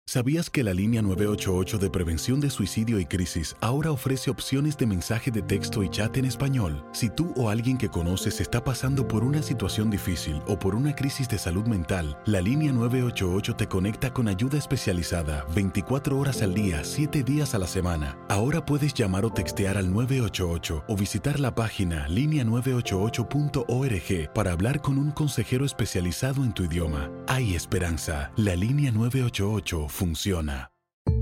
¿Sabías que la línea 988 de prevención de suicidio y crisis ahora ofrece opciones de mensaje de texto y chat en español? Si tú o alguien que conoces está pasando por una situación difícil o por una crisis de salud mental, la línea 988 te conecta con ayuda especializada 24 horas al día, 7 días a la semana. Ahora puedes llamar o textear al 988 o visitar la página linea988.org para hablar con un consejero especializado en tu idioma. Hay esperanza. La línea 988 funciona.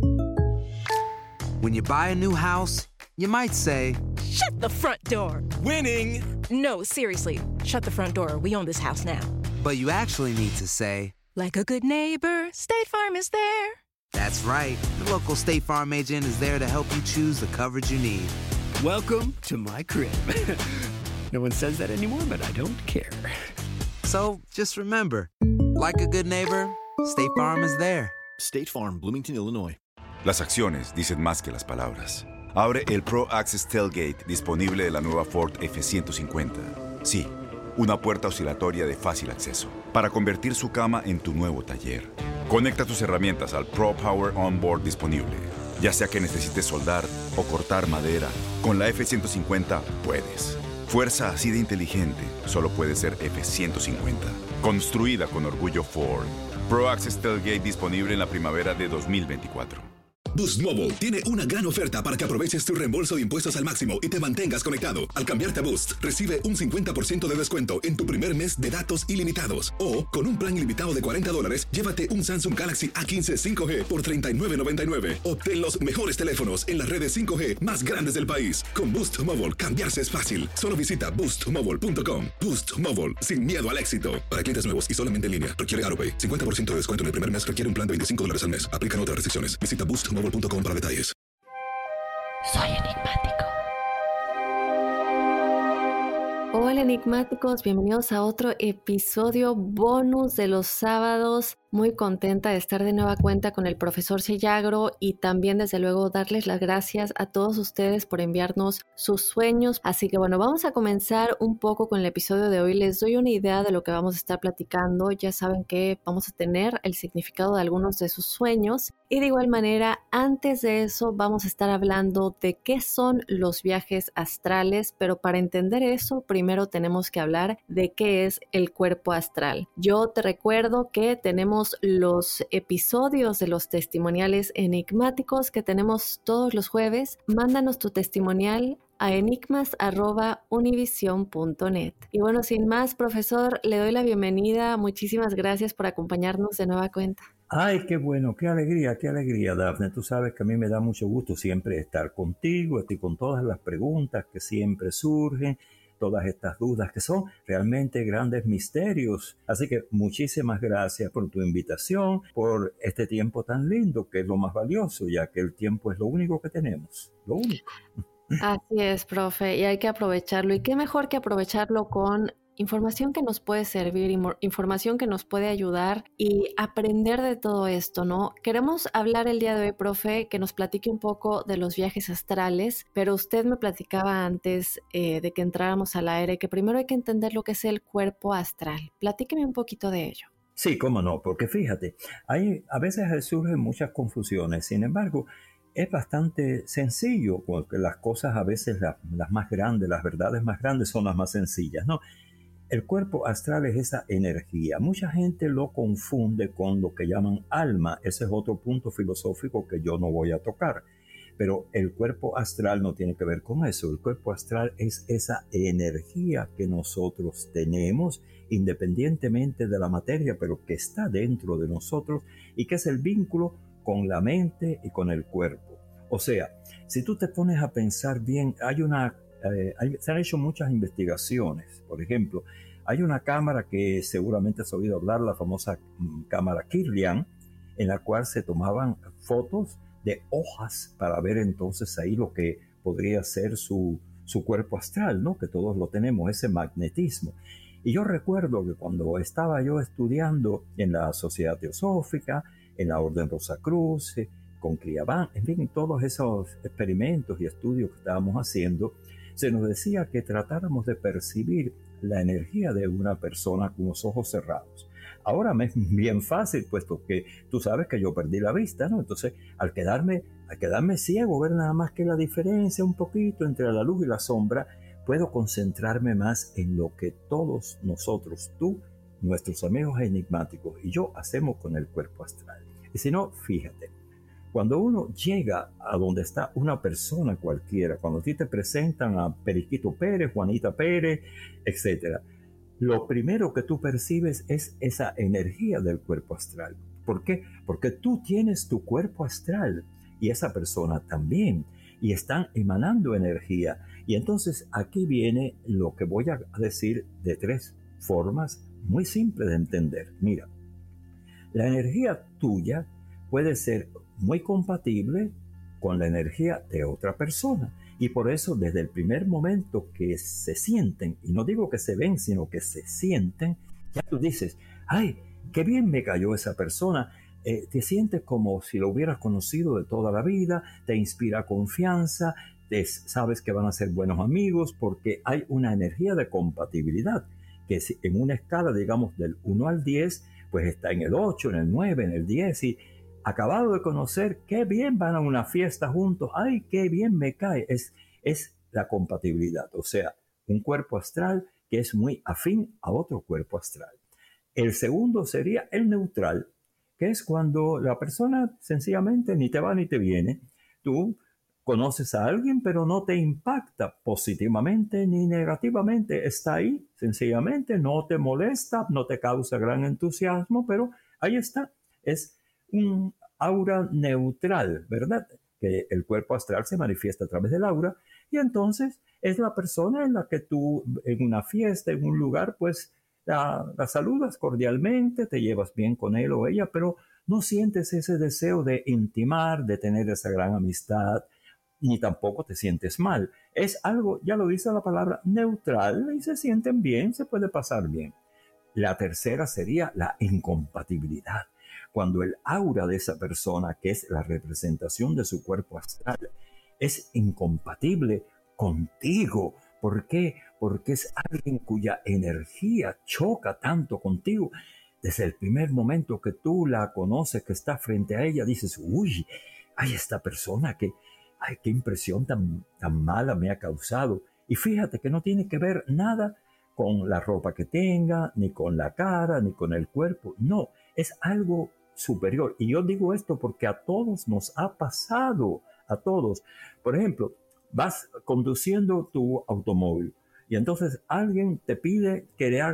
When you buy a new house, you might say, "Shut the front door!" Winning! No, seriously. Shut the front door. We own this house now. but you actually need to say, Like a good neighbor, State Farm is there. that's right. The local State Farm agent is there to help you choose the coverage you need. Welcome to my crib. No one says that anymore, but I don't care. So just remember, like a good neighbor, State Farm is there. State Farm, Bloomington, Illinois. Las acciones dicen más que las palabras. Abre el Pro Access Tailgate disponible de la nueva Ford F-150. Sí, una puerta oscilatoria de fácil acceso para convertir su cama en tu nuevo taller. Conecta tus herramientas al Pro Power Onboard disponible. Ya sea que necesites soldar o cortar madera, con la F-150 puedes. Fuerza así de inteligente solo puede ser F-150. Construida con orgullo Ford. Pro Access Tailgate disponible en la primavera de 2024. Boost Mobile tiene una gran oferta para que aproveches tu reembolso de impuestos al máximo y te mantengas conectado. Al cambiarte a Boost, recibe un 50% de descuento en tu primer mes de datos ilimitados. O, con un plan ilimitado de $40, llévate un Samsung Galaxy A15 5G por $39.99. Obtén los mejores teléfonos en las redes 5G más grandes del país. Con Boost Mobile, cambiarse es fácil. Solo visita boostmobile.com. Boost Mobile, sin miedo al éxito. Para clientes nuevos y solamente en línea, requiere AroPay. 50% de descuento en el primer mes requiere un plan de $25 al mes. Aplican otras restricciones. Visita boostmobile.com para detalles. Soy enigmático. Hola enigmáticos, bienvenidos a otro episodio bonus de los sábados. Muy contenta de estar de nueva cuenta con el profesor Cellagro y también desde luego darles las gracias a todos ustedes por enviarnos sus sueños. Así que bueno, vamos a comenzar un poco con el episodio de hoy. Les doy una idea de lo que vamos a estar platicando. Ya saben que vamos a tener el significado de algunos de sus sueños y de igual manera antes de eso vamos a estar hablando de qué son los viajes astrales, pero para entender eso primero tenemos que hablar de qué es el cuerpo astral. Yo te recuerdo que tenemos los episodios de los testimoniales enigmáticos que tenemos todos los jueves. Mándanos tu testimonial a enigmas@univision.net. Y bueno, sin más, profesor, le doy la bienvenida. Muchísimas gracias por acompañarnos de nueva cuenta. Ay, qué bueno, qué alegría, Dafne. Tú sabes que a mí me da mucho gusto siempre estar contigo y con todas las preguntas que siempre surgen, todas estas dudas que son realmente grandes misterios. Así que muchísimas gracias por tu invitación, por este tiempo tan lindo, que es lo más valioso, ya que el tiempo es lo único que tenemos, lo único. Así es, profe, y hay que aprovecharlo. Y qué mejor que aprovecharlo con información que nos puede servir, información que nos puede ayudar y aprender de todo esto, ¿no? Queremos hablar el día de hoy, profe, que nos platique un poco de los viajes astrales, pero usted me platicaba antes de que entráramos al aire que primero hay que entender lo que es el cuerpo astral. Platíqueme un poquito de ello. Sí, cómo no, porque fíjate, a veces surgen muchas confusiones, sin embargo, es bastante sencillo, porque las cosas a veces, las más grandes, las verdades más grandes son las más sencillas, ¿no? El cuerpo astral es esa energía. Mucha gente lo confunde con lo que llaman alma. Ese es otro punto filosófico que yo no voy a tocar. Pero el cuerpo astral no tiene que ver con eso. El cuerpo astral es esa energía que nosotros tenemos independientemente de la materia, pero que está dentro de nosotros y que es el vínculo con la mente y con el cuerpo. O sea, si tú te pones a pensar bien, se han hecho muchas investigaciones. Por ejemplo, hay una cámara que seguramente has oído hablar, la famosa cámara Kirlian, en la cual se tomaban fotos de hojas para ver entonces ahí lo que podría ser su cuerpo astral, ¿no? Que todos lo tenemos, ese magnetismo. Y yo recuerdo que cuando estaba yo estudiando en la Sociedad Teosófica, en la Orden Rosacruz, con Criabán, en fin, todos esos experimentos y estudios que estábamos haciendo, se nos decía que tratáramos de percibir la energía de una persona con los ojos cerrados. Ahora me es bien fácil, puesto que tú sabes que yo perdí la vista, ¿no? Entonces, al quedarme ciego, ver nada más que la diferencia un poquito entre la luz y la sombra, puedo concentrarme más en lo que todos nosotros, tú, nuestros amigos enigmáticos y yo, hacemos con el cuerpo astral. Y si no, fíjate, cuando uno llega a donde está una persona cualquiera, cuando a ti te presentan a Periquito Pérez, Juanita Pérez, etc., lo primero que tú percibes es esa energía del cuerpo astral. ¿Por qué? Porque tú tienes tu cuerpo astral y esa persona también, y están emanando energía. Y entonces aquí viene lo que voy a decir de 3 formas muy simples de entender. Mira, la energía tuya puede ser muy compatible con la energía de otra persona. Y por eso, desde el primer momento que se sienten, y no digo que se ven, sino que se sienten, ya tú dices, ¡ay, qué bien me cayó esa persona! Te sientes como si lo hubieras conocido de toda la vida, te inspira confianza, sabes que van a ser buenos amigos, porque hay una energía de compatibilidad, que en una escala, digamos, del 1 al 10, pues está en el 8, en el 9, en el 10, y acabado de conocer, qué bien van a una fiesta juntos, ay, qué bien me cae. Es la compatibilidad, o sea, un cuerpo astral que es muy afín a otro cuerpo astral. El segundo sería el neutral, que es cuando la persona sencillamente ni te va ni te viene. Tú conoces a alguien, pero no te impacta positivamente ni negativamente. Está ahí, sencillamente, no te molesta, no te causa gran entusiasmo, pero ahí está. Es un aura neutral, ¿verdad? Que el cuerpo astral se manifiesta a través del aura, y entonces es la persona en la que tú, en una fiesta, en un lugar, pues la saludas cordialmente, te llevas bien con él o ella, pero no sientes ese deseo de intimar, de tener esa gran amistad, ni tampoco te sientes mal. Es algo, ya lo dice la palabra, neutral, y se sienten bien, se puede pasar bien. La tercera sería la incompatibilidad. Cuando el aura de esa persona, que es la representación de su cuerpo astral, es incompatible contigo. ¿Por qué? Porque es alguien cuya energía choca tanto contigo. Desde el primer momento que tú la conoces, que está frente a ella, dices, uy, ay, esta persona, qué impresión tan mala me ha causado. Y fíjate que no tiene que ver nada con la ropa que tenga, ni con la cara, ni con el cuerpo. No, es algo superior. Y yo digo esto porque a todos nos ha pasado, a todos. Por ejemplo, vas conduciendo tu automóvil y entonces alguien te pide que le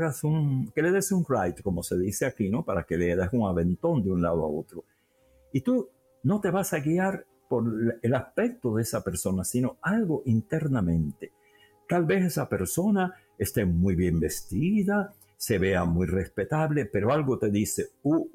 des un ride, como se dice aquí, ¿no? Para que le des un aventón de un lado a otro. Y tú no te vas a guiar por el aspecto de esa persona, sino algo internamente. Tal vez esa persona esté muy bien vestida, se vea muy respetable, pero algo te dice,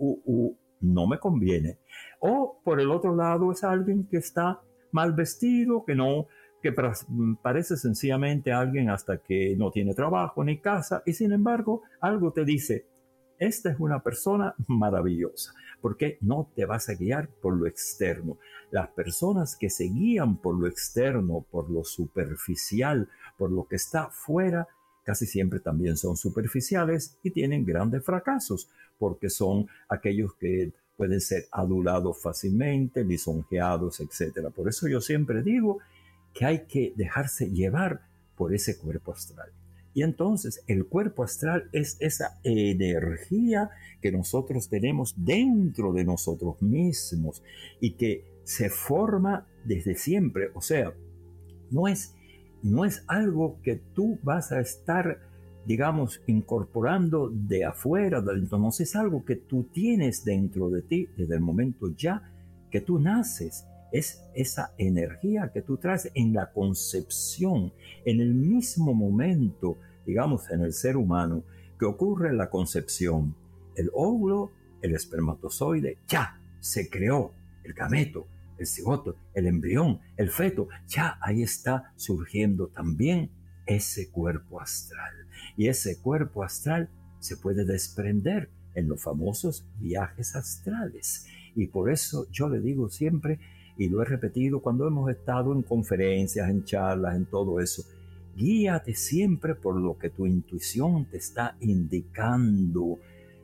no me conviene. O por el otro lado es alguien que está mal vestido, que parece sencillamente alguien hasta que no tiene trabajo ni casa, y sin embargo algo te dice, esta es una persona maravillosa, porque no te vas a guiar por lo externo. Las personas que se guían por lo externo, por lo superficial, por lo que está fuera, casi siempre también son superficiales y tienen grandes fracasos, porque son aquellos que pueden ser adulados fácilmente, lisonjeados, etc. Por eso yo siempre digo que hay que dejarse llevar por ese cuerpo astral. Y entonces el cuerpo astral es esa energía que nosotros tenemos dentro de nosotros mismos y que se forma desde siempre. O sea, no es algo que tú vas a estar, digamos, incorporando de afuera, no es algo que tú tienes dentro de ti desde el momento ya que tú naces. Es esa energía que tú traes en la concepción, en el mismo momento, digamos, en el ser humano, que ocurre la concepción. El óvulo, el espermatozoide, ya se creó. El gameto, el cigoto, el embrión, el feto, ya ahí está surgiendo también ese cuerpo astral. Y ese cuerpo astral se puede desprender en los famosos viajes astrales. Y por eso yo le digo siempre, y lo he repetido cuando hemos estado en conferencias, en charlas, en todo eso, guíate siempre por lo que tu intuición te está indicando.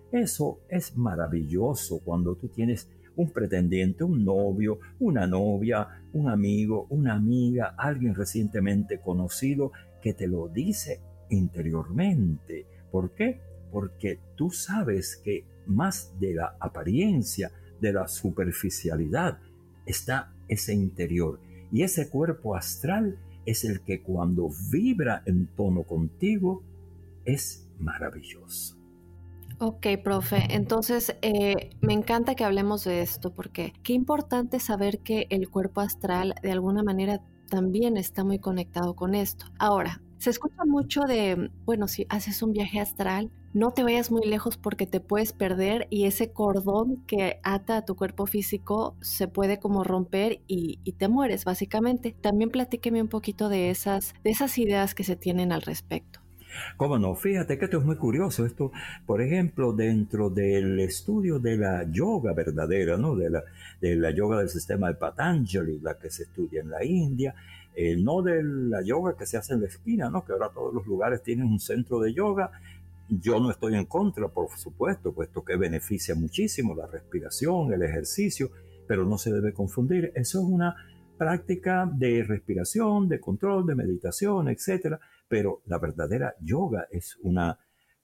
Eso es maravilloso cuando tú tienes un pretendiente, un novio, una novia, un amigo, una amiga, alguien recientemente conocido que te lo dice interiormente. ¿Por qué? Porque tú sabes que más de la apariencia, de la superficialidad, está ese interior. Y ese cuerpo astral es el que cuando vibra en tono contigo es maravilloso. Ok, profe. Entonces, me encanta que hablemos de esto porque qué importante saber que el cuerpo astral de alguna manera también está muy conectado con esto. Ahora, se escucha mucho de, bueno, si haces un viaje astral, no te vayas muy lejos porque te puedes perder y ese cordón que ata a tu cuerpo físico se puede como romper y te mueres, básicamente. También platíqueme un poquito de esas ideas que se tienen al respecto. ¿Cómo no? Fíjate que esto es muy curioso. Esto, por ejemplo, dentro del estudio de la yoga verdadera, ¿no? De la yoga del sistema de Patanjali, la que se estudia en la India, no de la yoga que se hace en la esquina, ¿no? Que ahora todos los lugares tienen un centro de yoga. Yo no estoy en contra, por supuesto, puesto que beneficia muchísimo la respiración, el ejercicio, pero no se debe confundir. Eso es una práctica de respiración, de control, de meditación, etcétera. Pero la verdadera yoga es una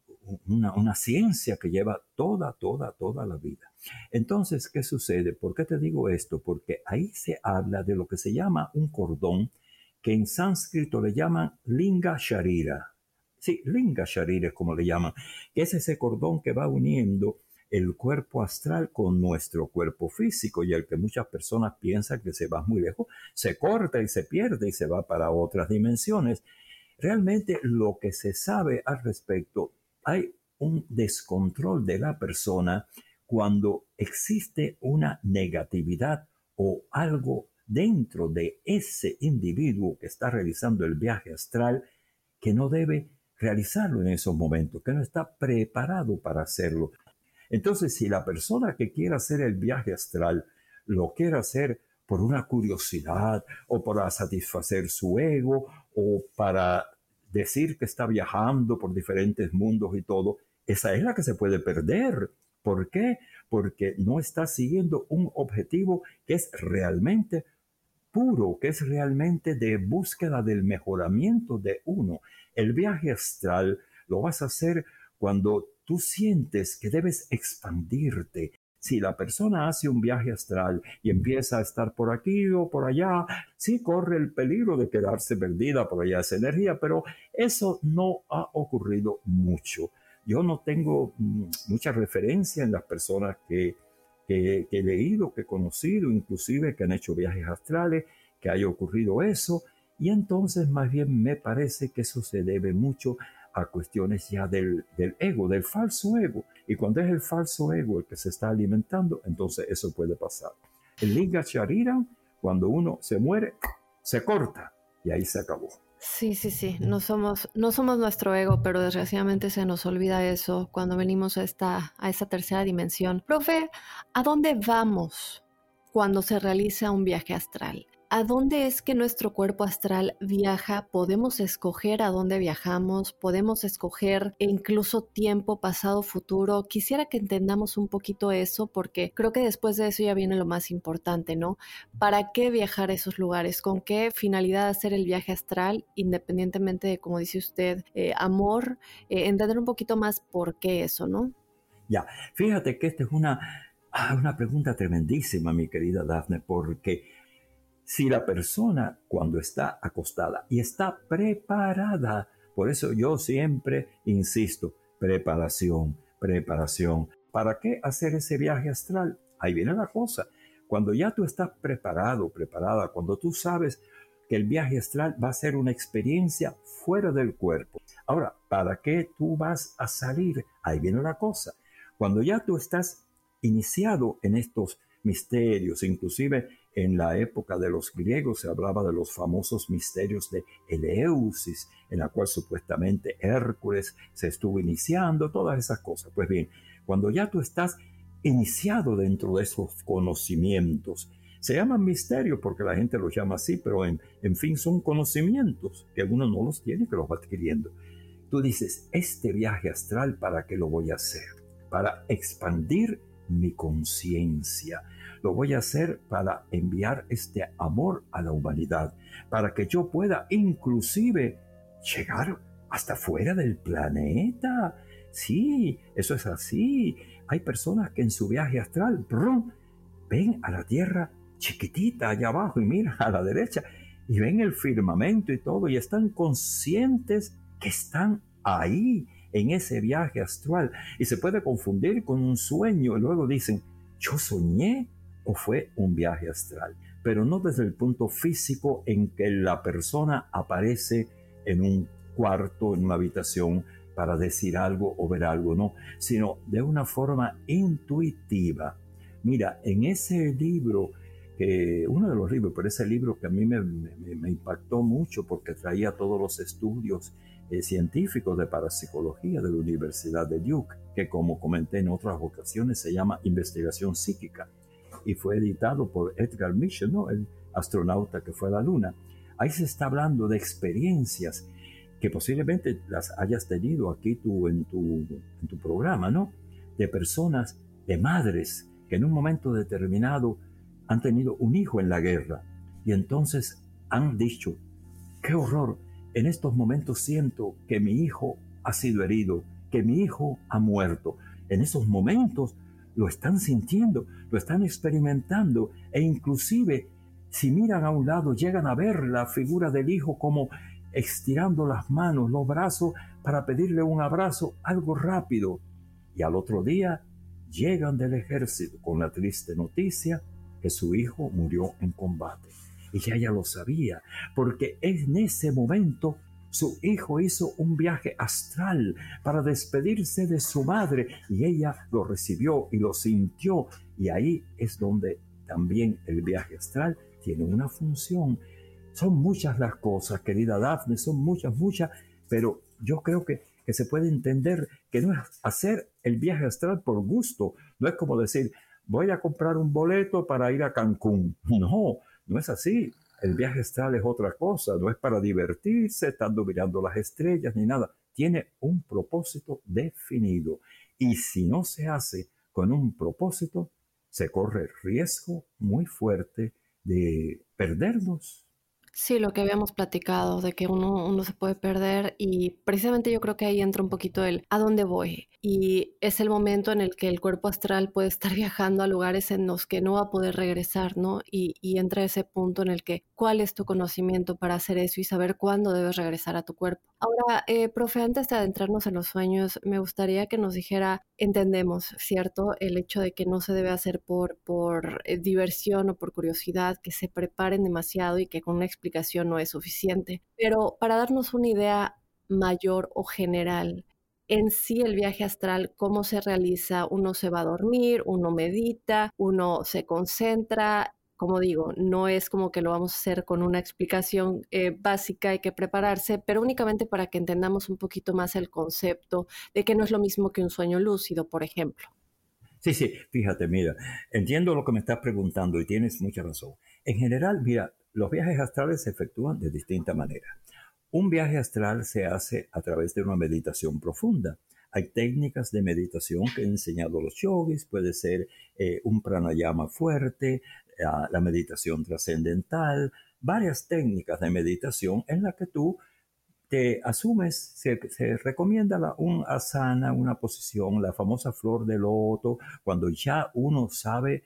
ciencia que lleva toda la vida. Entonces, ¿qué sucede? ¿Por qué te digo esto? Porque ahí se habla de lo que se llama un cordón, que en sánscrito le llaman linga sharira. Sí, linga sharira es como le llaman, que es ese cordón que va uniendo el cuerpo astral con nuestro cuerpo físico, y el que muchas personas piensan que se va muy lejos, se corta y se pierde y se va para otras dimensiones. Realmente lo que se sabe al respecto, hay un descontrol de la persona cuando existe una negatividad o algo dentro de ese individuo que está realizando el viaje astral que no debe realizarlo en esos momentos, que no está preparado para hacerlo. Entonces, si la persona que quiere hacer el viaje astral lo quiere hacer por una curiosidad o para satisfacer su ego o para decir que está viajando por diferentes mundos y todo, esa es la que se puede perder. ¿Por qué? Porque no está siguiendo un objetivo que es realmente puro, que es realmente de búsqueda del mejoramiento de uno. El viaje astral lo vas a hacer cuando tú sientes que debes expandirte. Si la persona hace un viaje astral y empieza a estar por aquí o por allá, sí corre el peligro de quedarse perdida por allá esa energía, pero eso no ha ocurrido mucho. Yo no tengo mucha referencia en las personas que he leído, que he conocido, inclusive que han hecho viajes astrales, que haya ocurrido eso, y entonces más bien me parece que eso se debe mucho a cuestiones ya del ego, del falso ego. Y cuando es el falso ego el que se está alimentando, entonces eso puede pasar. El linga sharira, cuando uno se muere, se corta y ahí se acabó. Sí. No somos nuestro ego, pero desgraciadamente se nos olvida eso cuando venimos a esta tercera dimensión. Profe, ¿a dónde vamos cuando se realiza un viaje astral? ¿A dónde es que nuestro cuerpo astral viaja? ¿Podemos escoger a dónde viajamos? ¿Podemos escoger incluso tiempo, pasado, futuro? Quisiera que entendamos un poquito eso porque creo que después de eso ya viene lo más importante, ¿no? ¿Para qué viajar a esos lugares? ¿Con qué finalidad hacer el viaje astral? Independientemente de, como dice usted, amor, entender un poquito más por qué eso, ¿no? Ya, fíjate que esta es una pregunta tremendísima, mi querida Dafne, porque si la persona cuando está acostada y está preparada, por eso yo siempre insisto, preparación. ¿Para qué hacer ese viaje astral? Ahí viene la cosa. Cuando ya tú estás preparada, cuando tú sabes que el viaje astral va a ser una experiencia fuera del cuerpo. Ahora, ¿para qué tú vas a salir? Ahí viene la cosa. Cuando ya tú estás iniciado en estos misterios, inclusive en la época de los griegos se hablaba de los famosos misterios de Eleusis, en la cual supuestamente Hércules se estuvo iniciando, todas esas cosas. Pues bien, cuando ya tú estás iniciado dentro de esos conocimientos, se llaman misterios porque la gente los llama así, pero en fin son conocimientos que uno no los tiene, que los va adquiriendo. Tú dices, este viaje astral, ¿para qué lo voy a hacer? para expandir mi conciencia. Lo voy a hacer para enviar este amor a la humanidad, para que yo pueda inclusive llegar hasta fuera del planeta. Sí, eso es así. Hay personas que en su viaje astral ven a la Tierra chiquitita allá abajo y miran a la derecha y ven el firmamento y todo y están conscientes que están ahí en ese viaje astral, y se puede confundir con un sueño y luego dicen, ¿yo soñé o fue un viaje astral? Pero no desde el punto físico en que la persona aparece en un cuarto, en una habitación para decir algo o ver algo, no, sino de una forma intuitiva. Mira, en ese libro, uno de los libros, pero ese libro que a mí me impactó mucho porque traía todos los estudios científicos de parapsicología de la Universidad de Duke, que como comenté en otras ocasiones se llama Investigación Psíquica, y fue editado por Edgar Mitchell, ¿no? El astronauta que fue a la Luna. Ahí se está hablando de experiencias que posiblemente las hayas tenido aquí tú en tu programa, ¿no? De personas, de madres, que en un momento determinado han tenido un hijo en la guerra y entonces han dicho, ¡qué horror! En estos momentos siento que mi hijo ha sido herido, que mi hijo ha muerto. En esos momentos lo están sintiendo, lo están experimentando, e inclusive si miran a un lado llegan a ver la figura del hijo como estirando las manos, los brazos para pedirle un abrazo, algo rápido. Y al otro día llegan del ejército con la triste noticia que su hijo murió en combate. Y ella lo sabía, porque en ese momento su hijo hizo un viaje astral para despedirse de su madre y ella lo recibió y lo sintió. Y ahí es donde también el viaje astral tiene una función. Son muchas las cosas, querida Dafne, son muchas, pero yo creo que se puede entender que no es hacer el viaje astral por gusto. No es como decir, voy a comprar un boleto para ir a Cancún. No es así. El viaje astral es otra cosa. No es para divertirse, estando mirando las estrellas ni nada. Tiene un propósito definido. Y si no se hace con un propósito, se corre riesgo muy fuerte de perdernos. Sí, lo que habíamos platicado, de que uno se puede perder, y precisamente yo creo que ahí entra un poquito el ¿a dónde voy? Y es el momento en el que el cuerpo astral puede estar viajando a lugares en los que no va a poder regresar, ¿no? Y entra ese punto en el que ¿cuál es tu conocimiento para hacer eso y saber cuándo debes regresar a tu cuerpo? Ahora, profe, antes de adentrarnos en los sueños, me gustaría que nos dijera, entendemos, ¿cierto? El hecho de que no se debe hacer por diversión o por curiosidad, que se preparen demasiado y que con una explicación no es suficiente. Pero para darnos una idea mayor o general, en sí el viaje astral, ¿cómo se realiza? Uno se va a dormir, uno medita, uno se concentra. Como digo, no es como que lo vamos a hacer con una explicación básica, hay que prepararse, pero únicamente para que entendamos un poquito más el concepto de que no es lo mismo que un sueño lúcido, por ejemplo. Sí, fíjate, mira, entiendo lo que me estás preguntando y tienes mucha razón. En general, mira, los viajes astrales se efectúan de distinta manera. Un viaje astral se hace a través de una meditación profunda. Hay técnicas de meditación que han enseñado los yogis, puede ser un pranayama fuerte, la meditación trascendental, varias técnicas de meditación en las que tú te asumes, se recomienda un asana, una posición, la famosa flor de loto, cuando ya uno sabe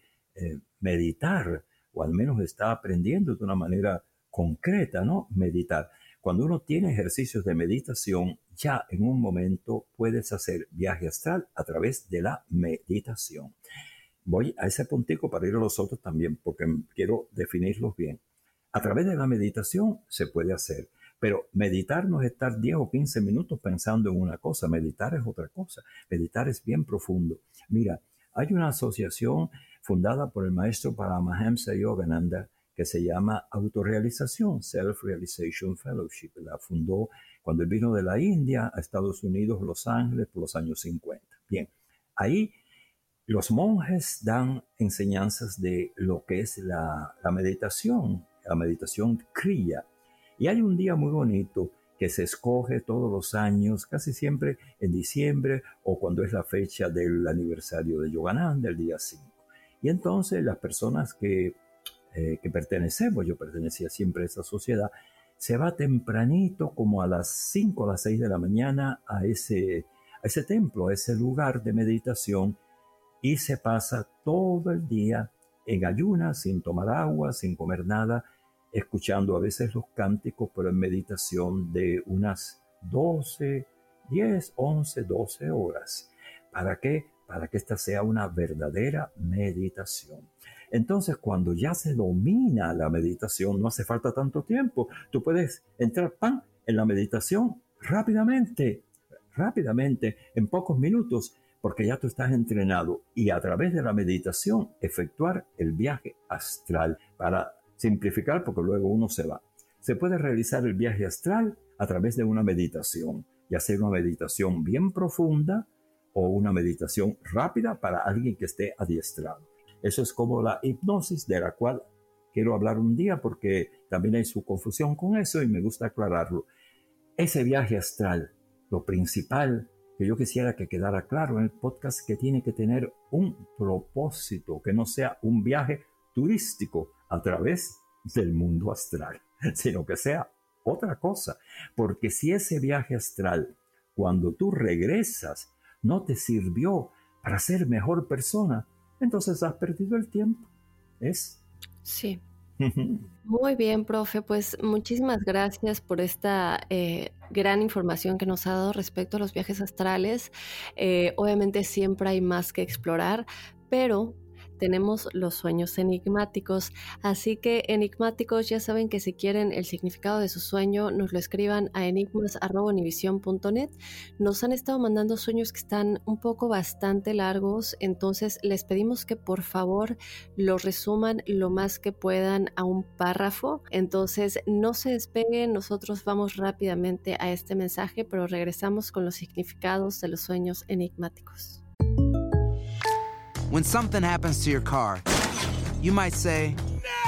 meditar, o al menos está aprendiendo de una manera concreta, ¿no? Meditar. Cuando uno tiene ejercicios de meditación, ya en un momento puedes hacer viaje astral a través de la meditación. Voy a ese puntico para ir a los otros también, porque quiero definirlos bien. A través de la meditación se puede hacer, pero meditar no es estar 10 o 15 minutos pensando en una cosa. Meditar es otra cosa. Meditar es bien profundo. Mira, hay una asociación fundada por el maestro Paramahamsa Yogananda que se llama Autorrealización, Self-Realization Fellowship. La fundó cuando él vino de la India a Estados Unidos, Los Ángeles, por los años 50. Bien, ahí los monjes dan enseñanzas de lo que es la meditación Kriya. Y hay un día muy bonito que se escoge todos los años, casi siempre en diciembre o cuando es la fecha del aniversario de Yogananda, el día 5. Y entonces las personas que pertenecemos, yo pertenecía siempre a esa sociedad, se va tempranito como a las 5 o las 6 de la mañana a ese templo, a ese lugar de meditación, y se pasa todo el día en ayunas, sin tomar agua, sin comer nada, escuchando a veces los cánticos, pero en meditación de unas 12 horas. ¿Para qué? Para que esta sea una verdadera meditación. Entonces, cuando ya se domina la meditación, no hace falta tanto tiempo. Tú puedes entrar en la meditación rápidamente, en pocos minutos, porque ya tú estás entrenado, y a través de la meditación efectuar el viaje astral. Para simplificar, porque luego uno se va. Se puede realizar el viaje astral a través de una meditación, ya sea una meditación bien profunda o una meditación rápida para alguien que esté adiestrado. Eso es como la hipnosis, de la cual quiero hablar un día porque también hay su confusión con eso y me gusta aclararlo. Ese viaje astral, lo principal que yo quisiera que quedara claro en el podcast, que tiene que tener un propósito, que no sea un viaje turístico a través del mundo astral, sino que sea otra cosa. Porque si ese viaje astral, cuando tú regresas, no te sirvió para ser mejor persona, entonces has perdido el tiempo. ¿Es? Sí. Muy bien, profe. Pues muchísimas gracias por esta gran información que nos ha dado respecto a los viajes astrales. Obviamente siempre hay más que explorar, pero tenemos los sueños enigmáticos. Así que, enigmáticos, ya saben que si quieren el significado de su sueño, nos lo escriban a enigmas@univision.net. Nos han estado mandando sueños que están un poco bastante largos, entonces les pedimos que por favor los resuman lo más que puedan a un párrafo. Entonces no se despeguen, nosotros vamos rápidamente a este mensaje, pero regresamos con los significados de los sueños enigmáticos. When something happens to your car, you might say,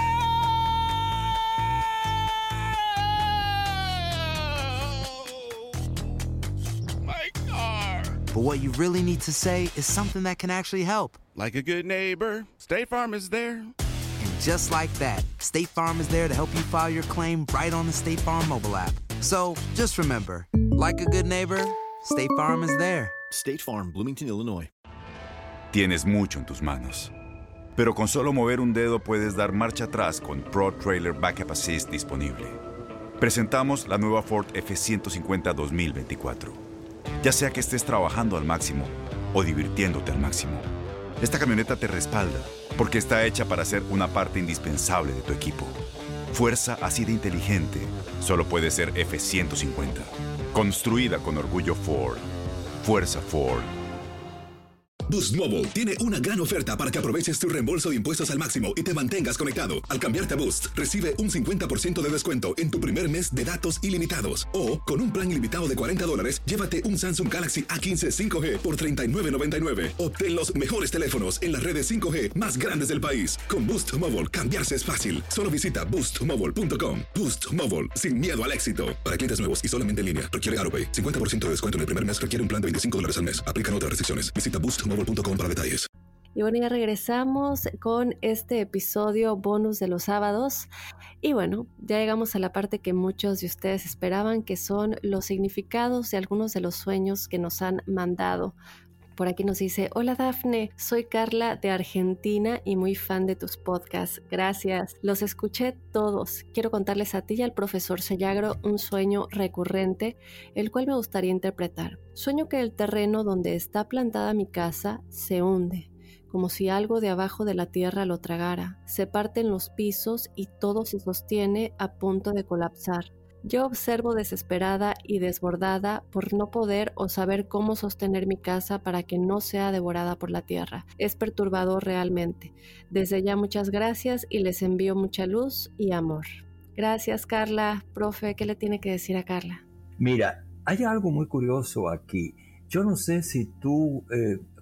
My car! But what you really need to say is something that can actually help. Like a good neighbor, State Farm is there. And just like that, State Farm is there to help you file your claim right on the State Farm mobile app. So just remember, like a good neighbor, State Farm is there. State Farm, Bloomington, Illinois. Tienes mucho en tus manos, pero con solo mover un dedo puedes dar marcha atrás con Pro Trailer Backup Assist disponible. Presentamos la nueva Ford F-150 2024. Ya sea que estés trabajando al máximo o divirtiéndote al máximo, esta camioneta te respalda porque está hecha para ser una parte indispensable de tu equipo. Fuerza así de inteligente solo puede ser F-150. Construida con orgullo Ford. Fuerza Ford. Boost Mobile tiene una gran oferta para que aproveches tu reembolso de impuestos al máximo y te mantengas conectado. Al cambiarte a Boost, recibe un 50% de descuento en tu primer mes de datos ilimitados. O, con un plan ilimitado de $40, llévate un Samsung Galaxy A15 5G por $39.99. Obtén los mejores teléfonos en las redes 5G más grandes del país. Con Boost Mobile, cambiarse es fácil. Solo visita boostmobile.com. Boost Mobile, sin miedo al éxito. Para clientes nuevos y solamente en línea, requiere AutoPay. 50% de descuento en el primer mes requiere un plan de $25 al mes. Aplican otras restricciones. Visita boostmobile.com para detalles. Y bueno, ya regresamos con este episodio bonus de los sábados. Y bueno, ya llegamos a la parte que muchos de ustedes esperaban, que son los significados de algunos de los sueños que nos han mandado. Por aquí nos dice: hola Dafne, soy Carla de Argentina y muy fan de tus podcasts. Gracias, los escuché todos. Quiero contarles a ti y al profesor Sellagro un sueño recurrente, el cual me gustaría interpretar. Sueño que el terreno donde está plantada mi casa se hunde, como si algo de abajo de la tierra lo tragara. Se parten los pisos y todo se sostiene a punto de colapsar. Yo observo desesperada y desbordada por no poder o saber cómo sostener mi casa para que no sea devorada por la tierra. Es perturbador realmente. Desde ya muchas gracias y les envío mucha luz y amor. Gracias, Carla. Profe, ¿qué le tiene que decir a Carla? Mira, hay algo muy curioso aquí. Yo no sé si tú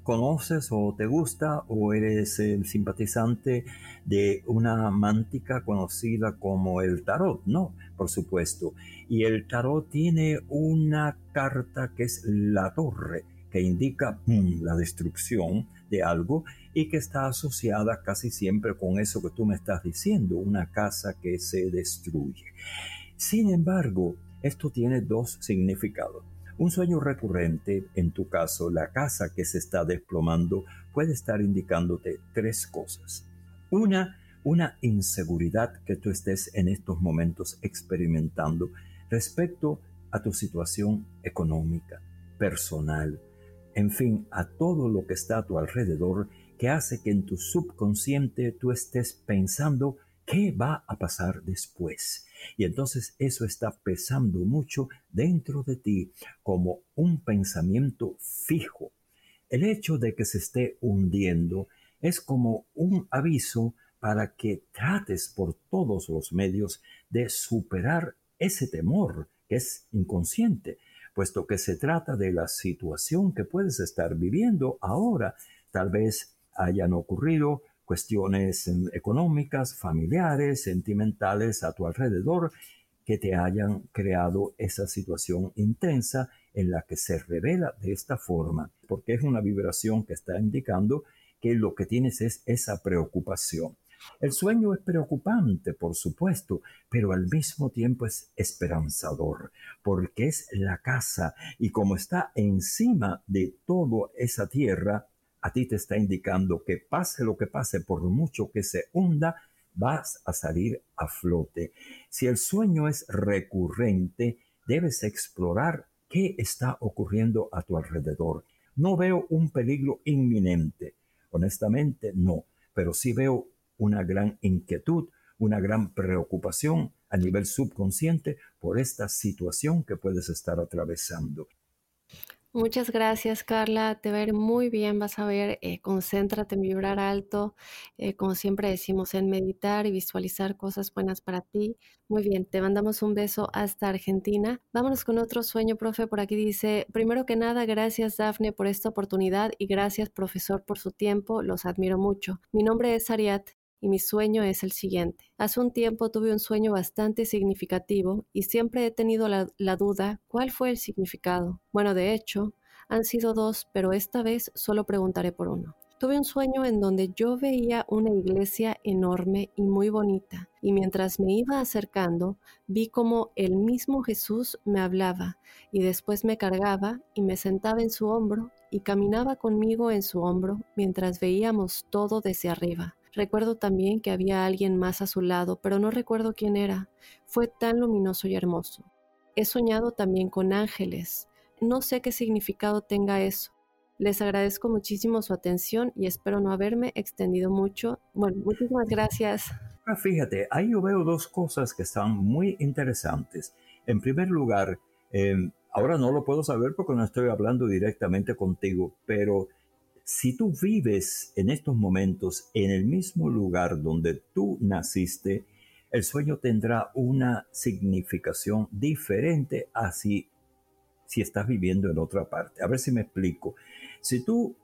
¿Conoces o te gusta o eres el simpatizante de una mántica conocida como el tarot? No, por supuesto. Y el tarot tiene una carta que es la torre, que indica la destrucción de algo y que está asociada casi siempre con eso que tú me estás diciendo, una casa que se destruye. Sin embargo, esto tiene dos significados. Un sueño recurrente, en tu caso, la casa que se está desplomando, puede estar indicándote tres cosas. Una inseguridad que tú estés en estos momentos experimentando respecto a tu situación económica, personal, en fin, a todo lo que está a tu alrededor, que hace que en tu subconsciente tú estés pensando qué va a pasar después. Y entonces eso está pesando mucho dentro de ti como un pensamiento fijo. El hecho de que se esté hundiendo es como un aviso para que trates por todos los medios de superar ese temor que es inconsciente, puesto que se trata de la situación que puedes estar viviendo ahora. Tal vez hayan ocurrido cuestiones económicas, familiares, sentimentales a tu alrededor que te hayan creado esa situación intensa en la que se revela de esta forma, porque es una vibración que está indicando que lo que tienes es esa preocupación. El sueño es preocupante, por supuesto, pero al mismo tiempo es esperanzador, porque es la casa y como está encima de toda esa tierra, a ti te está indicando que pase lo que pase, por mucho que se hunda, vas a salir a flote. Si el sueño es recurrente, debes explorar qué está ocurriendo a tu alrededor. No veo un peligro inminente, honestamente no, pero sí veo una gran inquietud, una gran preocupación a nivel subconsciente por esta situación que puedes estar atravesando. Muchas gracias, Carla. Te va a ir muy bien, vas a ver, concéntrate en vibrar alto, como siempre decimos, en meditar y visualizar cosas buenas para ti. Muy bien, te mandamos un beso hasta Argentina. Vámonos con otro sueño, profe. Por aquí dice, primero que nada, gracias, Dafne, por esta oportunidad y gracias, profesor, por su tiempo. Los admiro mucho. Mi nombre es Ariat. Y mi sueño es el siguiente. Hace un tiempo tuve un sueño bastante significativo y siempre he tenido la duda cuál fue el significado. Bueno, de hecho, han sido dos, pero esta vez solo preguntaré por uno. Tuve un sueño en donde yo veía una iglesia enorme y muy bonita, y mientras me iba acercando, vi como el mismo Jesús me hablaba, y después me cargaba y me sentaba en su hombro y caminaba conmigo en su hombro mientras veíamos todo desde arriba. Recuerdo también que había alguien más a su lado, pero no recuerdo quién era. Fue tan luminoso y hermoso. He soñado también con ángeles. No sé qué significado tenga eso. Les agradezco muchísimo su atención y espero no haberme extendido mucho. Bueno, muchísimas gracias. Fíjate, ahí yo veo dos cosas que están muy interesantes. En primer lugar, ahora no lo puedo saber porque no estoy hablando directamente contigo, pero si tú vives en estos momentos en el mismo lugar donde tú naciste, el sueño tendrá una significación diferente a si estás viviendo en otra parte. A ver si me explico. Si tú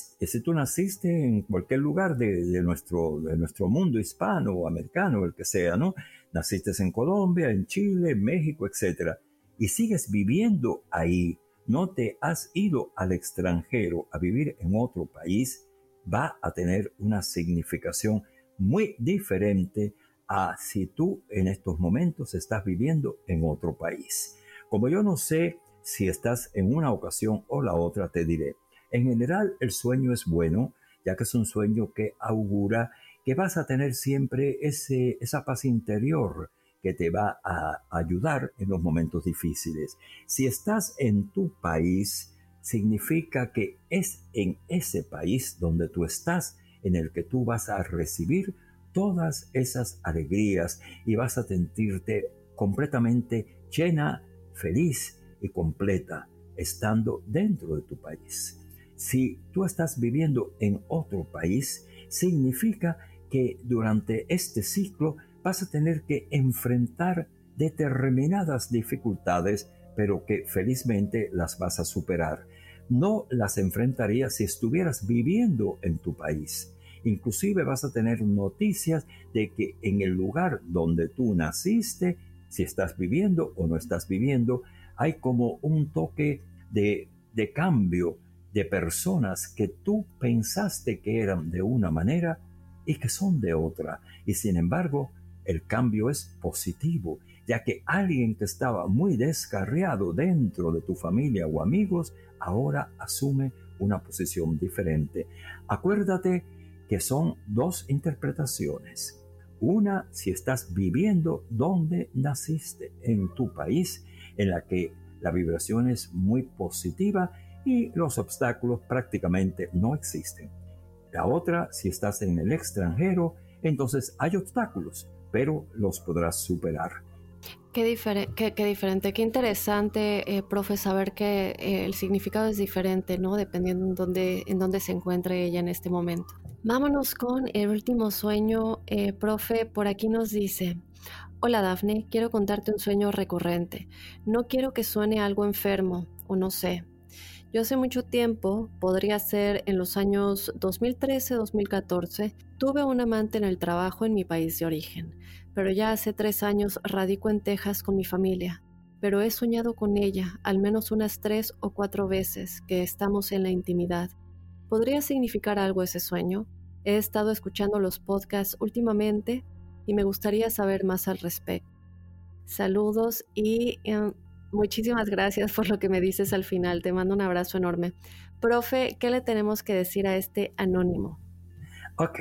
naciste en cualquier lugar de nuestro mundo hispano o americano, el que sea, ¿no? Naciste en Colombia, en Chile, en México, etc. Y sigues viviendo ahí, no te has ido al extranjero a vivir en otro país, va a tener una significación muy diferente a si tú en estos momentos estás viviendo en otro país. Como yo no sé si estás en una ocasión o la otra, te diré. En general, el sueño es bueno, ya que es un sueño que augura que vas a tener siempre esa paz interior que te va a ayudar en los momentos difíciles. Si estás en tu país, significa que es en ese país donde tú estás en el que tú vas a recibir todas esas alegrías y vas a sentirte completamente llena, feliz y completa estando dentro de tu país. Si tú estás viviendo en otro país, significa que durante este ciclo vas a tener que enfrentar determinadas dificultades, pero que felizmente las vas a superar. no las enfrentarías si estuvieras viviendo en tu país. Inclusive vas a tener noticias de que en el lugar donde tú naciste, si estás viviendo o no estás viviendo, hay como un toque de cambio de personas que tú pensaste que eran de una manera y que son de otra. Y sin embargo, el cambio es positivo, ya que alguien que estaba muy descarriado dentro de tu familia o amigos, ahora asume una posición diferente. Acuérdate que son dos interpretaciones. Una, si estás viviendo donde naciste, en tu país, en la que la vibración es muy positiva y los obstáculos prácticamente no existen. La otra, si estás en el extranjero, entonces hay obstáculos, pero los podrás superar. Qué diferente, qué interesante, profe, saber que el significado es diferente, ¿no? Dependiendo en dónde se encuentre ella en este momento. Vámonos con el último sueño. Profe, por aquí nos dice: hola Dafne, quiero contarte un sueño recurrente. No quiero que suene algo enfermo, o no sé. Yo hace mucho tiempo, podría ser en los años 2013-2014, tuve un amante en el trabajo en mi país de origen, pero ya hace 3 años radico en Texas con mi familia. Pero he soñado con ella al menos unas 3 o 4 veces que estamos en la intimidad. ¿Podría significar algo ese sueño? He estado escuchando los podcasts últimamente y me gustaría saber más al respecto. Saludos y muchísimas gracias por lo que me dices al final. Te mando un abrazo enorme. Profe, ¿qué le tenemos que decir a este anónimo? Ok.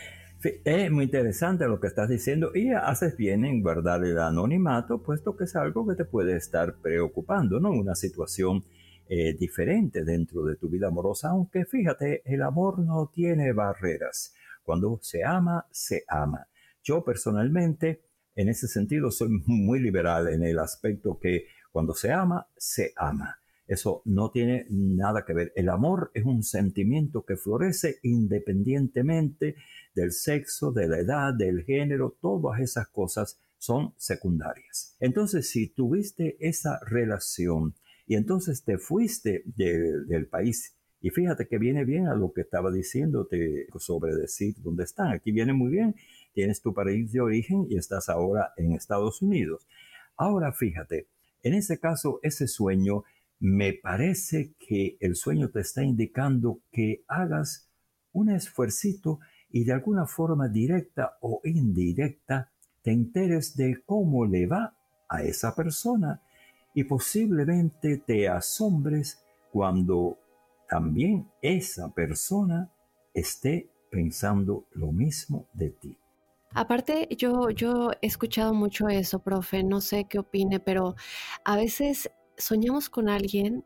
Es muy interesante lo que estás diciendo y haces bien en guardar el anonimato, puesto que es algo que te puede estar preocupando, ¿no? Una situación diferente dentro de tu vida amorosa, aunque fíjate, el amor no tiene barreras. Cuando se ama, se ama. Yo personalmente, en ese sentido, soy muy liberal en el aspecto que cuando se ama, se ama. Eso no tiene nada que ver. El amor es un sentimiento que florece independientemente del sexo, de la edad, del género. Todas esas cosas son secundarias. Entonces, si tuviste esa relación y entonces te fuiste del país, y fíjate que viene bien a lo que estaba diciéndote sobre decir dónde están. Aquí viene muy bien. Tienes tu país de origen y estás ahora en Estados Unidos. Ahora fíjate, en ese caso, ese sueño, me parece que el sueño te está indicando que hagas un esfuercito y de alguna forma directa o indirecta te enteres de cómo le va a esa persona y posiblemente te asombres cuando también esa persona esté pensando lo mismo de ti. Aparte, yo he escuchado mucho eso, profe, no sé qué opine, pero a veces soñamos con alguien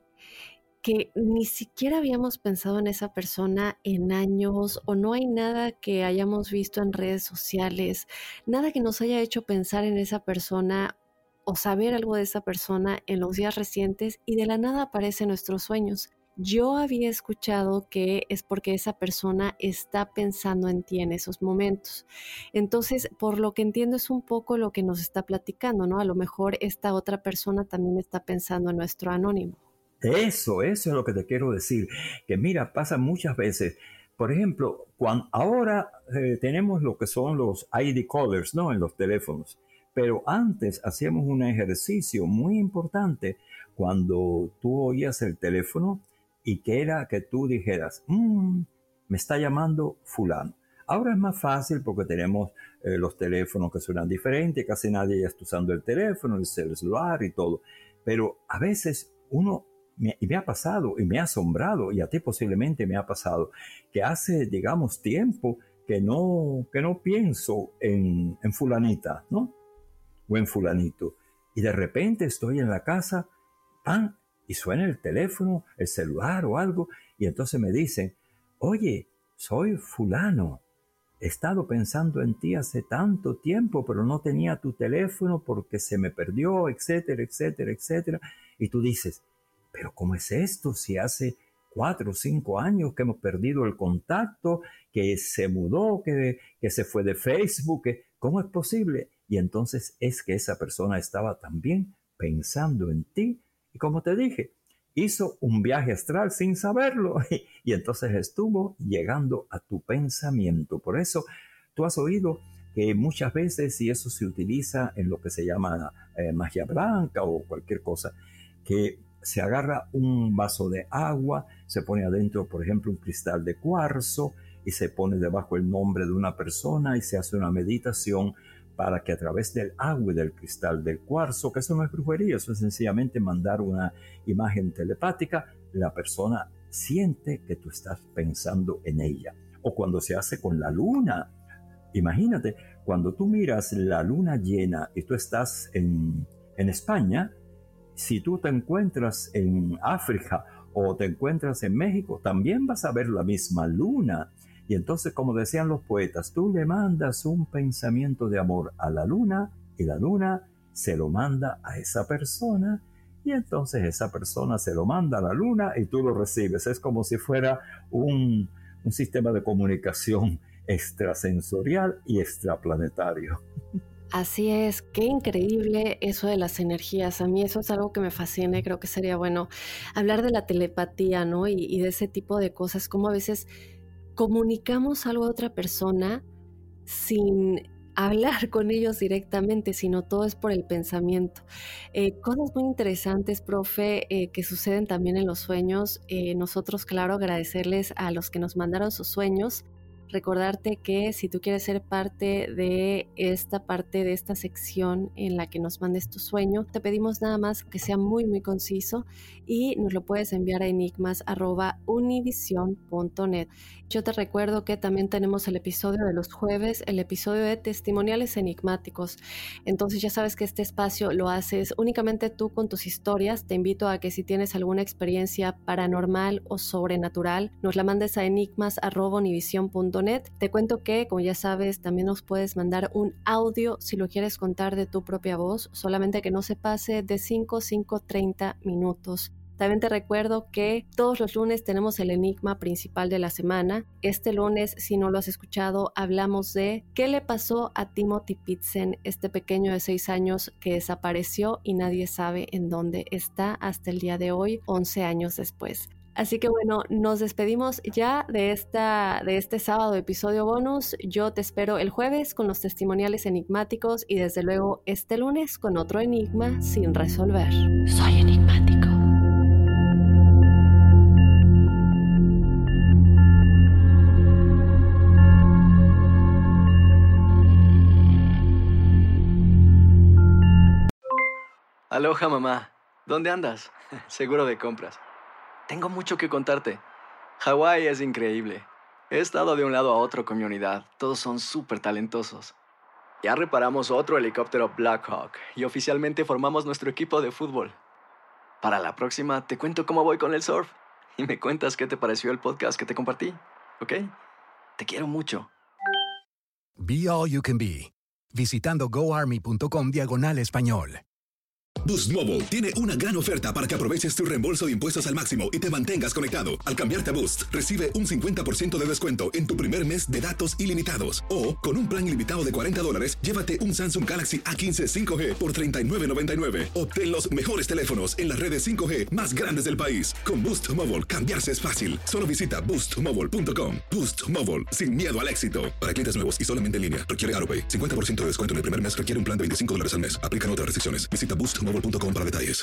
que ni siquiera habíamos pensado en esa persona en años, o no hay nada que hayamos visto en redes sociales, nada que nos haya hecho pensar en esa persona o saber algo de esa persona en los días recientes, y de la nada aparece en nuestros sueños. Yo había escuchado que es porque esa persona está pensando en ti en esos momentos. Entonces, por lo que entiendo, es un poco lo que nos está platicando, ¿no? A lo mejor esta otra persona también está pensando en nuestro anónimo. Eso es lo que te quiero decir. Que mira, pasa muchas veces. Por ejemplo, ahora tenemos lo que son los ID callers, ¿no? En los teléfonos. Pero antes hacíamos un ejercicio muy importante cuando tú oías el teléfono y que era que tú dijeras, me está llamando fulano. Ahora es más fácil porque tenemos los teléfonos que suenan diferentes, casi nadie ya está usando el teléfono, el celular y todo. Pero a veces me ha pasado y me ha asombrado, y a ti posiblemente me ha pasado, que hace, digamos, tiempo que no pienso en fulanita, ¿no? O en fulanito. Y de repente estoy en la casa, ¡pam!, y suena el teléfono, el celular o algo, y entonces me dicen, oye, soy fulano, he estado pensando en ti hace tanto tiempo, pero no tenía tu teléfono porque se me perdió, etcétera, etcétera, etcétera. Y tú dices, pero ¿cómo es esto? Si hace 4 o 5 años que hemos perdido el contacto, que se mudó, que se fue de Facebook, ¿cómo es posible? Y entonces es que esa persona estaba también pensando en ti. Y como te dije, hizo un viaje astral sin saberlo y entonces estuvo llegando a tu pensamiento. Por eso tú has oído que muchas veces, y eso se utiliza en lo que se llama magia blanca o cualquier cosa, que se agarra un vaso de agua, se pone adentro, por ejemplo, un cristal de cuarzo y se pone debajo el nombre de una persona y se hace una meditación para que a través del agua y del cristal del cuarzo, que eso no es brujería, eso es sencillamente mandar una imagen telepática, la persona siente que tú estás pensando en ella. O cuando se hace con la luna, imagínate, cuando tú miras la luna llena y tú estás en España, si tú te encuentras en África o te encuentras en México, también vas a ver la misma luna. Y entonces, como decían los poetas, tú le mandas un pensamiento de amor a la luna y la luna se lo manda a esa persona y entonces esa persona se lo manda a la luna y tú lo recibes. Es como si fuera un sistema de comunicación extrasensorial y extraplanetario. Así es, qué increíble eso de las energías. A mí eso es algo que me fascina y creo que sería bueno hablar de la telepatía, ¿no? Y de ese tipo de cosas, como a veces comunicamos algo a otra persona sin hablar con ellos directamente, sino todo es por el pensamiento. Cosas muy interesantes, profe, que suceden también en los sueños. Nosotros, claro, agradecerles a los que nos mandaron sus sueños. Recordarte que si tú quieres ser parte de esta sección en la que nos mandes tu sueño, te pedimos nada más que sea muy muy conciso y nos lo puedes enviar a enigmas@univision.net. Yo te recuerdo que también tenemos el episodio de los jueves, el episodio de testimoniales enigmáticos. Entonces ya sabes que este espacio lo haces únicamente tú con tus historias. Te invito a que si tienes alguna experiencia paranormal o sobrenatural, nos la mandes a enigmas@univision.net. Te cuento que, como ya sabes, también nos puedes mandar un audio si lo quieres contar de tu propia voz, solamente que no se pase de 5-30 minutos. También te recuerdo que todos los lunes tenemos el enigma principal de la semana. Este lunes, si no lo has escuchado, hablamos de qué le pasó a Timothy Pitzen, este pequeño de 6 años que desapareció y nadie sabe en dónde está hasta el día de hoy, 11 años después. Así que bueno, nos despedimos ya de este sábado episodio bonus. Yo te espero el jueves con los testimoniales enigmáticos y desde luego este lunes con otro enigma sin resolver. Soy enigmático. Aloha, mamá. ¿Dónde andas? Seguro de compras. Tengo mucho que contarte. Hawái es increíble. He estado de un lado a otro con mi unidad. Todos son súper talentosos. Ya reparamos otro helicóptero Blackhawk y oficialmente formamos nuestro equipo de fútbol. Para la próxima te cuento cómo voy con el surf y me cuentas qué te pareció el podcast que te compartí, ¿ok? Te quiero mucho. Be All You Can Be. Visitando goarmy.com/español. Boost Mobile tiene una gran oferta para que aproveches tu reembolso de impuestos al máximo y te mantengas conectado. Al cambiarte a Boost, recibe un 50% de descuento en tu primer mes de datos ilimitados. O, con un plan ilimitado de $40, llévate un Samsung Galaxy A15 5G por $39.99. Obtén los mejores teléfonos en las redes 5G más grandes del país. Con Boost Mobile, cambiarse es fácil. Solo visita boostmobile.com. Boost Mobile, sin miedo al éxito. Para clientes nuevos y solamente en línea. Requiere AutoPay. 50% de descuento en el primer mes. Requiere un plan de $25 al mes. Aplican otras restricciones. Visita boostmobile.com para detalles.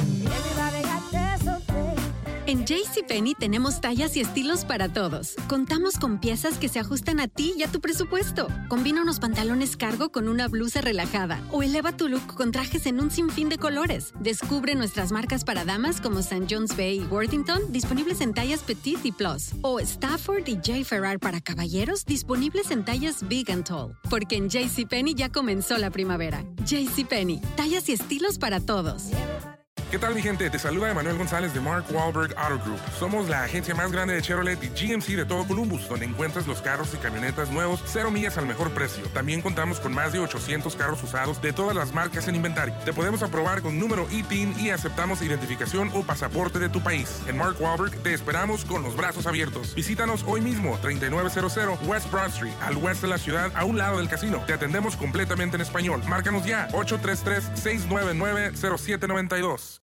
En JCPenney tenemos tallas y estilos para todos. Contamos con piezas que se ajustan a ti y a tu presupuesto. Combina unos pantalones cargo con una blusa relajada o eleva tu look con trajes en un sinfín de colores. Descubre nuestras marcas para damas como St. John's Bay y Worthington, disponibles en tallas Petite y Plus. O Stafford y J. Ferrar para caballeros, disponibles en tallas Big and Tall. Porque en JCPenney ya comenzó la primavera. JCPenney, tallas y estilos para todos. ¿Qué tal, mi gente? Te saluda Emanuel González de Mark Wahlberg Auto Group. Somos la agencia más grande de Chevrolet y GMC de todo Columbus, donde encuentras los carros y camionetas nuevos, 0 millas al mejor precio. También contamos con más de 800 carros usados de todas las marcas en inventario. Te podemos aprobar con número ITIN y aceptamos identificación o pasaporte de tu país. En Mark Wahlberg te esperamos con los brazos abiertos. Visítanos hoy mismo, 3900 West Broad Street, al oeste de la ciudad, a un lado del casino. Te atendemos completamente en español. Márcanos ya, 833-699-0792.